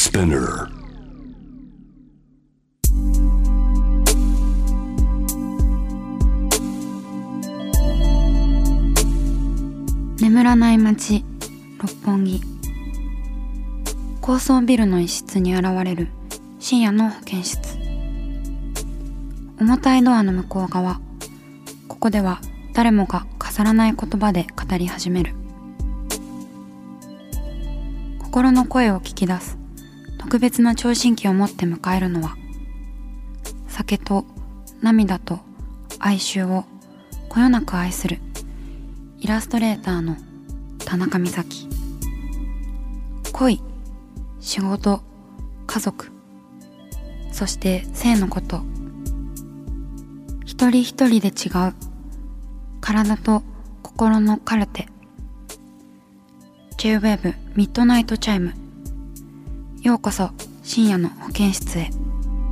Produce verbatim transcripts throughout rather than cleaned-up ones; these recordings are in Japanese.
Spinner。 眠らない街六本木。高層ビルの一室に現れる深夜の保健室。重たいドアの向こう側、ここでは誰もが飾らない言葉で語り始める。心の声を聞き出す特別な聴診器を持って迎えるのは、酒と涙と哀愁をこよなく愛するイラストレーターの田中美咲。恋、仕事、家族、そして性のこと、一人一人で違う体と心のカルテ。 J-ウェーブ ミッドナイトチャイム。ようこそ深夜の保健室へ。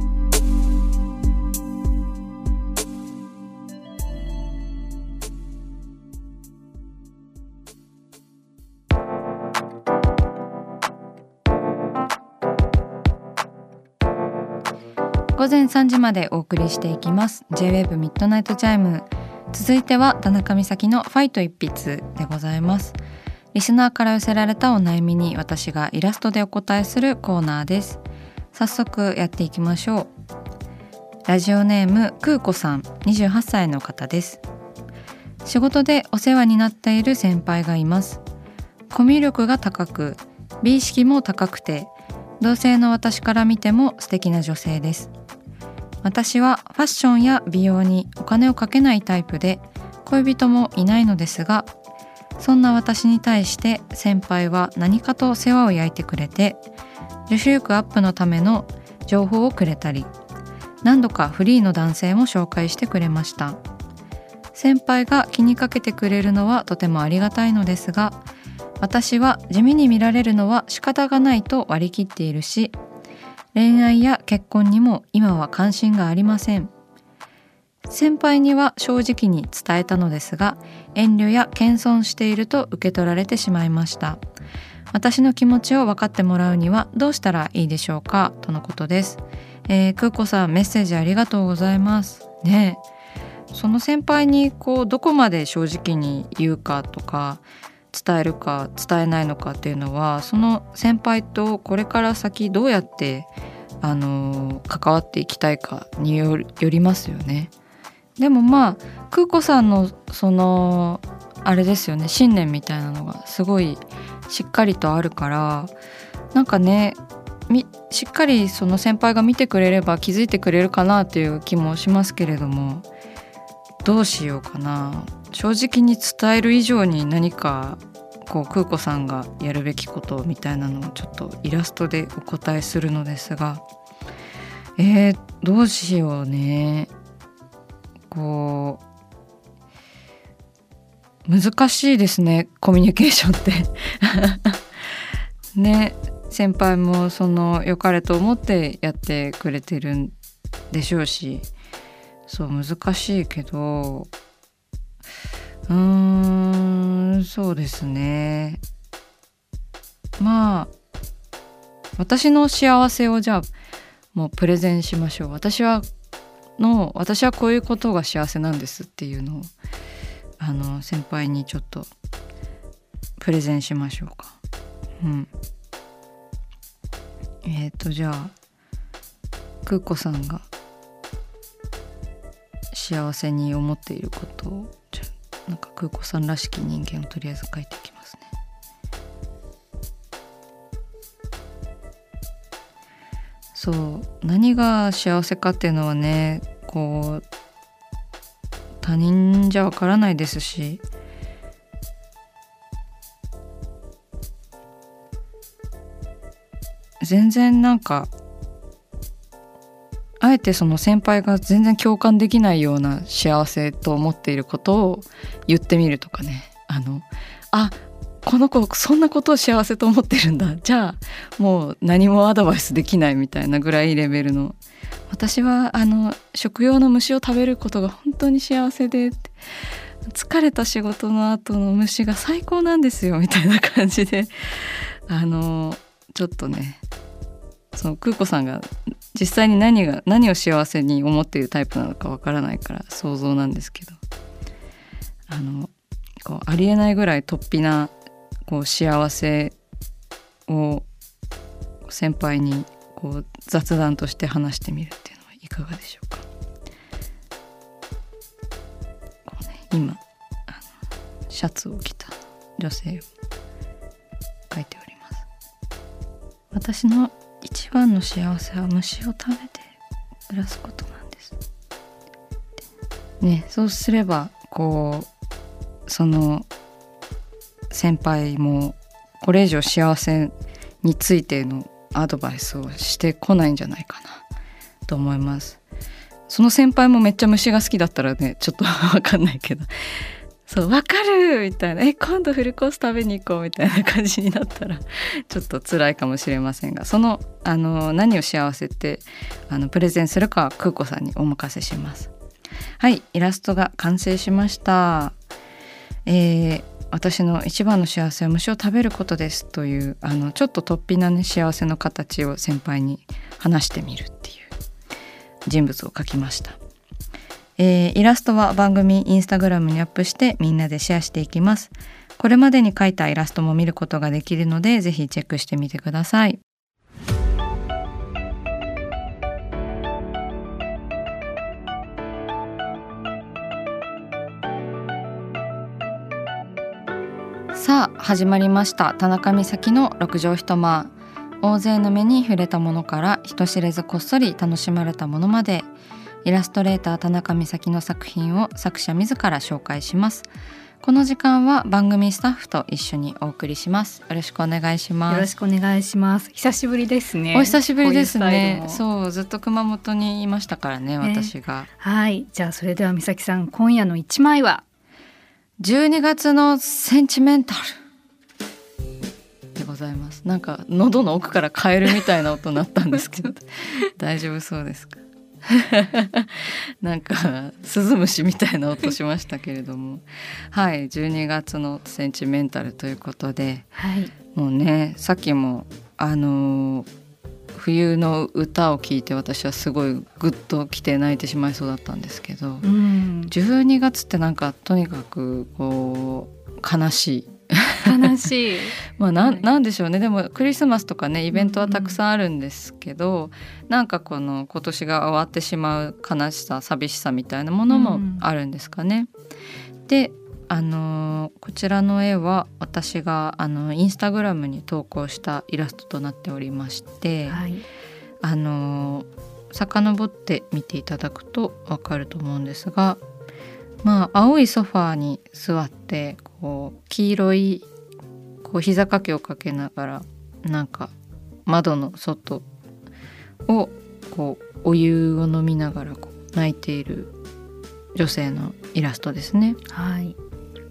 午前さんじまでお送りしていきます J-ウェーブ ミッドナイトチャイム。続いては田中美咲のファイト一筆でございます。リスナーから寄せられたお悩みに私がイラストでお答えするコーナーです。早速やっていきましょう。ラジオネーム空子さん、にじゅうはっさいの方です。仕事でお世話になっている先輩がいます。コミュ力が高く、美意識も高くて、同性の私から見ても素敵な女性です。私はファッションや美容にお金をかけないタイプで、恋人もいないのですが、そんな私に対して先輩は何かと世話を焼いてくれて、女子力アップのための情報をくれたり、何度かフリーの男性も紹介してくれました。先輩が気にかけてくれるのはとてもありがたいのですが、私は地味に見られるのは仕方がないと割り切っているし、恋愛や結婚にも今は関心がありません。先輩には正直に伝えたのですが、遠慮や謙遜していると受け取られてしまいました。私の気持ちを分かってもらうにはどうしたらいいでしょうか、とのことです。えー、空子さん、メッセージありがとうございますね。その先輩にこうどこまで正直に言うかとか、伝えるか伝えないのかっていうのは、その先輩とこれから先どうやってあの関わっていきたいかによりますよね。でもまあ空子さんのそのあれですよね、信念みたいなのがすごいしっかりとあるから、なんかね、みしっかりその先輩が見てくれれば気づいてくれるかなっていう気もしますけれども、どうしようかな。正直に伝える以上に何かこう空子さんがやるべきことみたいなのをちょっとイラストでお答えするのですが、えー、どうしようね。こう難しいですね、コミュニケーションってね。先輩もその良かれと思ってやってくれてるんでしょうし、そう難しいけど、うーんそうですね。まあ私の幸せをじゃあもうプレゼンしましょう。私はの私はこういうことが幸せなんですっていうのをあの先輩にちょっとプレゼンしましょうか。うんえーとじゃあ空子さんが幸せに思っていることを、じゃあなんか空子さんらしき人間をとりあえず書いていきますね。そう何が幸せかっていうのはね、こう他人じゃわからないですし、全然なんかあえてその先輩が全然共感できないような幸せと思っていることを言ってみるとかね。あのあこの子そんなことを幸せと思ってるんだ、じゃあもう何もアドバイスできないみたいなぐらいレベルの、私はあの食用の虫を食べることが本当に幸せで、疲れた仕事の後の虫が最高なんですよみたいな感じで、あのちょっとねその空子さんが実際に何が何を幸せに思っているタイプなのかわからないから想像なんですけど、あのこうありえないぐらい突飛なこう幸せを先輩にこう雑談として話してみるっていうのはいかがでしょうか。こう、ね、今あのシャツを着た女性を書いております。私の一番の幸せは虫を食べて暮らすことなんですね。そうすればこうその先輩もこれ以上幸せについてのアドバイスをしてこないんじゃないかなと思います。その先輩もめっちゃ虫が好きだったらねちょっと分かんないけど、そう分かるみたいな、え今度フルコース食べに行こうみたいな感じになったらちょっと辛いかもしれませんが、そのあの何を幸せってあのプレゼンするかは空子さんにお任せします。はい、イラストが完成しました。えー、私の一番の幸せは虫を食べることですというあのちょっと突飛な、ね、幸せの形を先輩に話してみるっていう人物を描きました。えー、イラストは番組インスタグラムにアップしてみんなでシェアしていきます。これまでに描いたイラストも見ることができるのでぜひチェックしてみてください。さあ始まりました。田中美咲の六畳一間。大勢の目に触れたものから人知れずこっそり楽しまれたものまで、イラストレーター田中美咲の作品を作者自ら紹介します。この時間は番組スタッフと一緒にお送りします。よろしくお願いします。 よろしくお願いします。久しぶりですね。 お久しぶりですね。そうずっと熊本にいましたからね、私が、 ね、はい、じゃあそれでは美咲さん、今夜の一枚はじゅうにがつのセンチメンタルでございます。なんか喉の奥からカエルみたいな音になったんですけど大丈夫そうですかなんかスズムシみたいな音しましたけれども、はいじゅうにがつのセンチメンタルということで、 はい、 もうねさっきもあのー、冬の歌を聞いて私はすごいグッときて泣いてしまいそうだったんですけど、うん、じゅうにがつってなんかとにかくこう悲しい悲しいまあ な, なんでしょうね。でもクリスマスとかねイベントはたくさんあるんですけど、うん、なんかこの今年が終わってしまう悲しさ寂しさみたいなものもあるんですかね、うん、であのこちらの絵は私があのインスタグラムに投稿したイラストとなっておりまして、はい、あの遡って見ていただくと分かると思うんですが、まあ青いソファーに座ってこう黄色いこう膝掛けをかけながらなんか窓の外をこうお湯を飲みながらこう泣いている女性のイラストですね。 はい。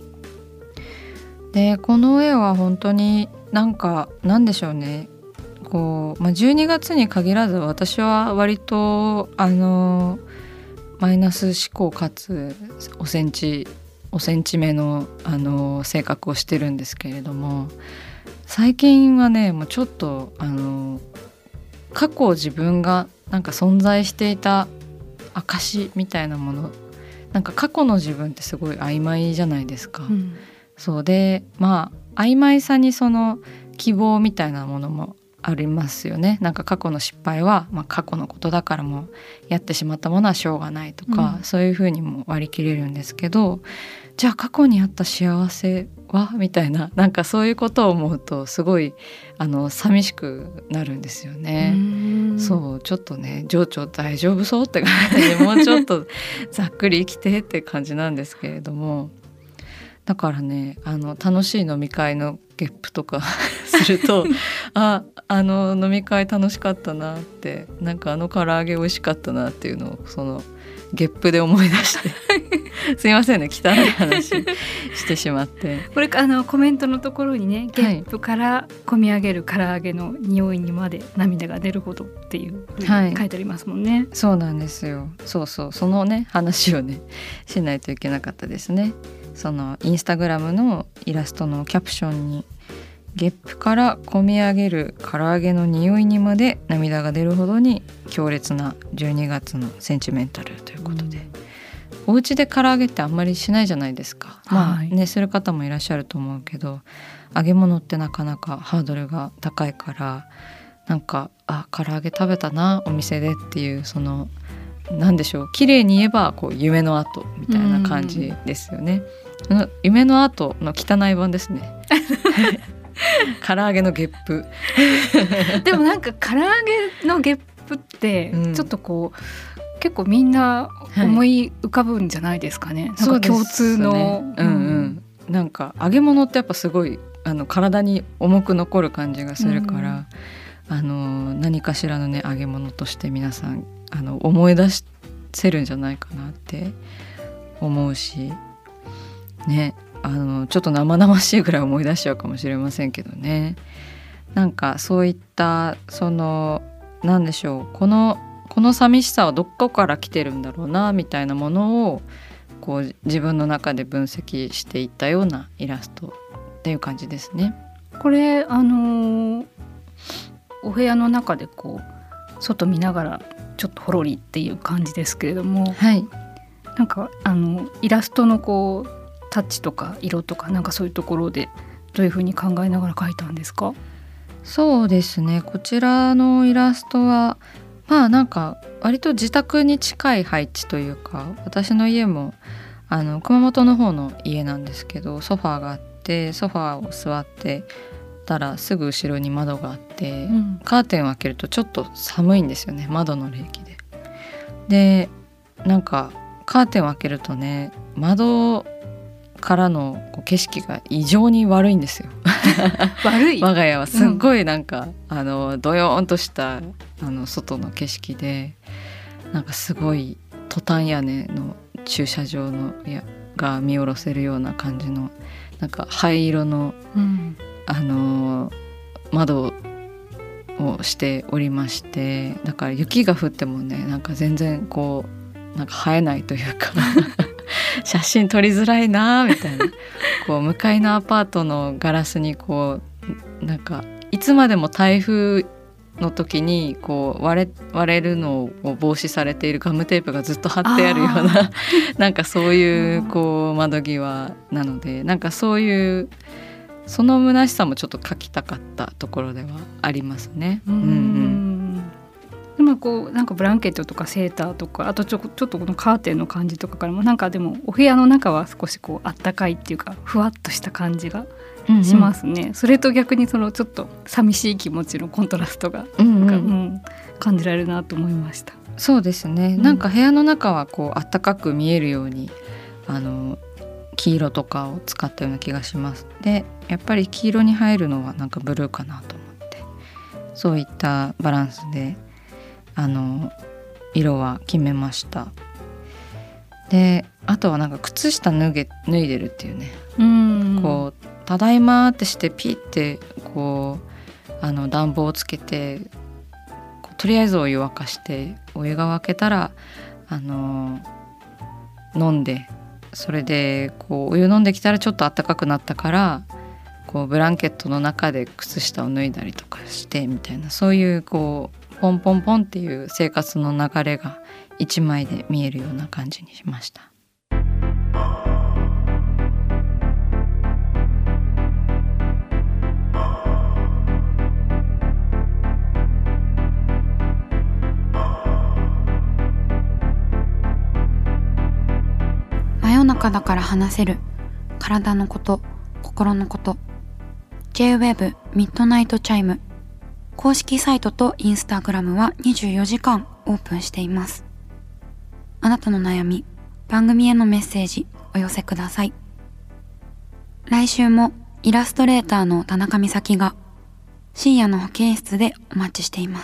でこの絵は本当になんかなんでしょうね。こう、まあ、じゅうにがつに限らず私は割とあのマイナス思考かつおセンチおセンチ目の、あの性格をしてるんですけれども、最近はねもうちょっとあの過去自分がなんか存在していた証みたいなもの、なんか過去の自分ってすごい曖昧じゃないですか、うん、そうでまあ曖昧さにその希望みたいなものもありますよね。なんか過去の失敗は、まあ、過去のことだからもうやってしまったものはしょうがないとか、うん、そういうふうにも割り切れるんですけど、じゃあ過去にあった幸せはみたいな、なんかそういうことを思うとすごいあの寂しくなるんですよね。うそうちょっとね情緒大丈夫そうって感じでもうちょっとざっくり生きてって感じなんですけれども、だからねあの楽しい飲み会のゲップとかするとああの飲み会楽しかったなって、なんかあの唐揚げ美味しかったなっていうのをそのゲップで思い出してすいませんね汚い話してしまって、 これあのコメントのところにねゲップから込み上げる唐揚げの匂いにまで涙が出るほどっていうふうに書いてありますもんね、はい、 そうなんですよ。そうそうそのね話をねしないといけなかったですね。そのインスタグラムのイラストのキャプションにゲップからこみ上げる唐揚げの匂いにまで涙が出るほどに強烈なじゅうにがつのセンチメンタルということで、うん、お家で唐揚げってあんまりしないじゃないですか、まあね、する方もいらっしゃると思うけど、揚げ物ってなかなかハードルが高いから、なんかあ唐揚げ食べたなお店でっていう、そのなんでしょう、綺麗に言えばこう夢の後みたいな感じですよね、うん、夢の後の汚い版ですね唐揚げのゲップでもなんか唐揚げのゲップってちょっとこう、うん、結構みんな思い浮かぶんじゃないですかね、はい、なんか共通の、ね、うんうん、 なんか揚げ物ってやっぱすごいあの体に重く残る感じがするから、うん、あの何かしらのね揚げ物として皆さんあの思い出せるんじゃないかなって思うしね、あのちょっと生々しいぐらい思い出しちゃうかもしれませんけどね。なんかそういったそのなんでしょう、このこの寂しさはどこから来てるんだろうなみたいなものをこう自分の中で分析していったようなイラストっていう感じですね。 これあのお部屋の中でこう外見ながらちょっとほろりっていう感じですけれども、 はい、 なんかあのイラストのこうタッチとか色とかなんかそういうところでどういうふうに考えながら描いたんですか？ そうですね、こちらのイラストはまあなんか割と自宅に近い配置というか、私の家もあの熊本の方の家なんですけど、ソファーがあってソファーを座ってたらすぐ後ろに窓があって、うん、カーテンを開けるとちょっと寒いんですよね、窓の冷気で。でなんかカーテンを開けるとね、窓からの景色が異常に悪いんですよ悪い我が家はすっごいなんか、うん、あのドヨーンとしたあの外の景色で、なんかすごいトタン屋根の駐車場のやが見下ろせるような感じのなんか灰色の、うん、あの窓をしておりまして、だから雪が降ってもねなんか全然こうなんか生えないというか写真撮りづらいなみたいなこう向かいのアパートのガラスにこうなんかいつまでも台風の時にこう割れ、割れるのを防止されているガムテープがずっと貼ってあるようななんかそういうこう窓際なので、なんかそういうその虚しさもちょっと描きたかったところではありますね。うん、うん、 でもこうなんかブランケットとかセーターとか、あとちょ、ちょっとこのカーテンの感じとかからもなんかでもお部屋の中は少しこうあったかいっていうかふわっとした感じがしますね、うんうん、それと逆にそのちょっと寂しい気持ちのコントラストがなんか、うんうんうん、感じられるなと思いました。 そうですね、うん、なんか部屋の中はこうあったかく見えるようにあの黄色とかを使ったような気がします。でやっぱり黄色に入るのはなんかブルーかなと思って、そういったバランスであの色は決めました。であとはなんか靴下脱げ脱いでるっていうね、うんこうただいまってしてピッてこうあの暖房をつけてとりあえずお湯沸かしてお湯が沸けたらあの飲んで、それでこうお湯飲んできたらちょっと暖かくなったからこうブランケットの中で靴下を脱いだりとかしてみたいな、そういうこうポンポンポンっていう生活の流れが一枚で見えるような感じにしました。 真夜中だから話せる体のこと、心のこと。 ジェイウェブ ミッドナイトチャイム公式サイトとインスタグラムはにじゅうよじかんオープンしています。あなたの悩み、番組へのメッセージお寄せください。来週もイラストレーターの田中美咲が深夜の保健室でお待ちしています。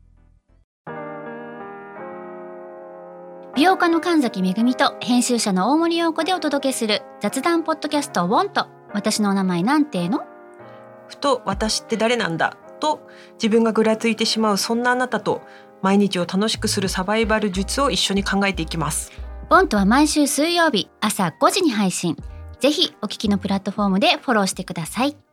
美容家の神崎めぐみと編集者の大森洋子でお届けする雑談ポッドキャストウォント。私のお名前なんての？ ふと私って誰なんだと自分がぐらついてしまう、そんなあなたと毎日を楽しくするサバイバル術を一緒に考えていきます。 ウォントは毎週水曜日朝ごじに配信。ぜひお聞きのプラットフォームでフォローしてください。